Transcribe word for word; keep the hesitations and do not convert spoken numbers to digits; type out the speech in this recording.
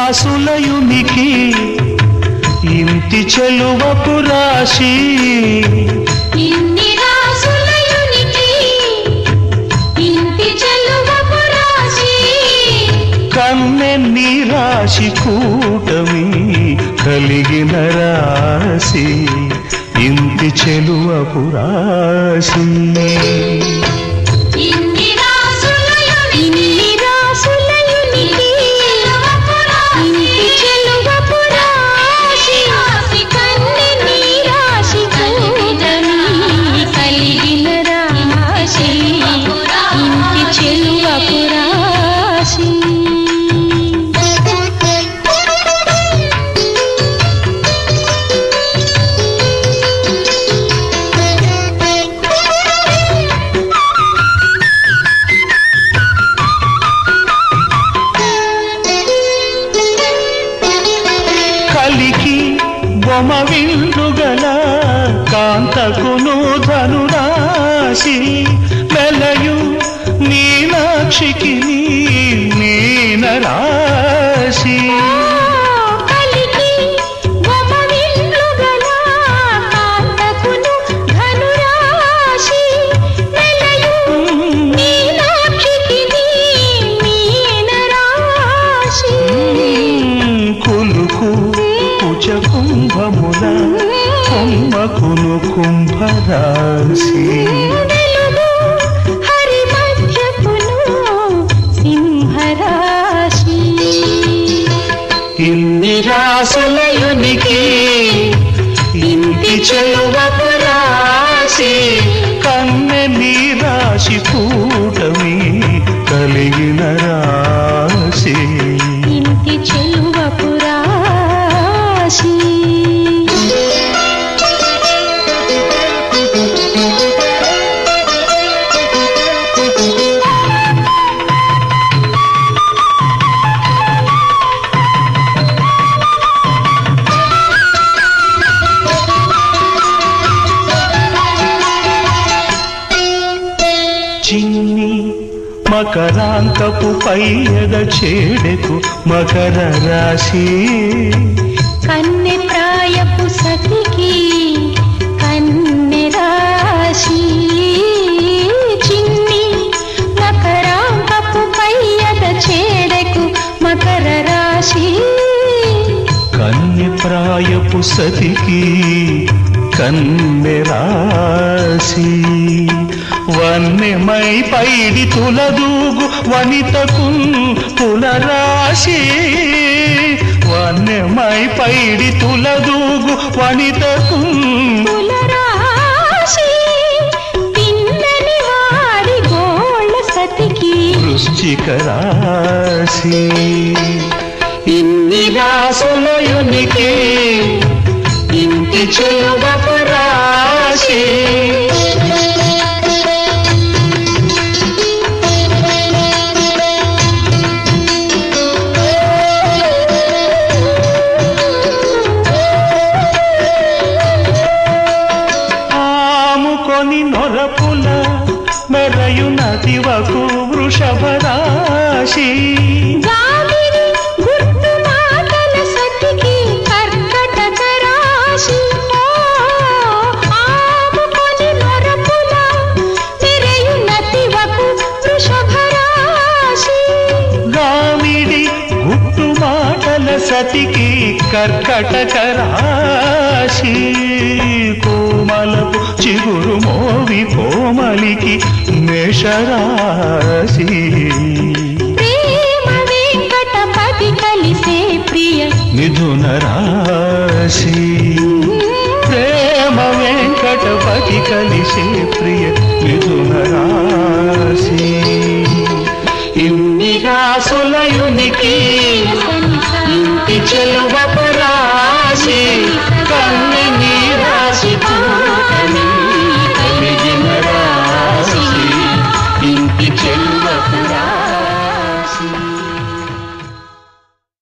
రాసులయునికి ఇంటి చెలువపు రాశి ఇన్ని రాసులయునికి ఇంటి చెలువపు రాశి కన్నెన్ని రాశి కూటమి కలిగిన రాశి ఇంటి చెలువపు రాశి బొమ విందుగల కాంతకును ధనురాశి వెలయు మీనాక్షికి మీన రాశి కుంభముల కుంభకును కుంభరాశి హరి మధ్యకును సింహరాశి ఇన్ని రాసులయునికి ఇంటి చెలువపు రాశి కన్నెని రాశి కూటమి కలిగిన రాశి ఇంటి చెలువపు రాశి చిన్ని మకరాంతపు పైయద చేడెకు మకర రాశి కన్నె ప్రాయపు సతికి కన్నె రాశి చిన్ని మకరాంతపు పైయద చేడెకు మకర రాశి కన్నె ప్రాయపు సతికి కన్నె రాశి వన్నెమై పైడి తులదూగు వనితకు తులరాశి వన్నెమై పైడి తులదూగు వనితకు తులరాశి తిన్నని వాడి గోళ్ళ సతికి వృశ్చిక రాశి ఇన్ని రాసులయునికి ఇంటి చెలువపు రాశి నొరపుల మెరయు నదివకు వృషభ రాశి గాలిని గుర్తు మాటల సతికి కర్కటక రాశి ఆముకొని నొరపుల మెరయు నదివకు వృషభ రాశి గామిడి గుట్టు మాటల సతికి కర్కటక రాశి కోమలపు చిగురు మోవి కోమలికి మేషరాశి ప్రేమ వెంకటపతి కలిసే ప్రియ మిథున రాశి ప్రేమ వెంకటపతి కలిసే ప్రియ మిథున రాశి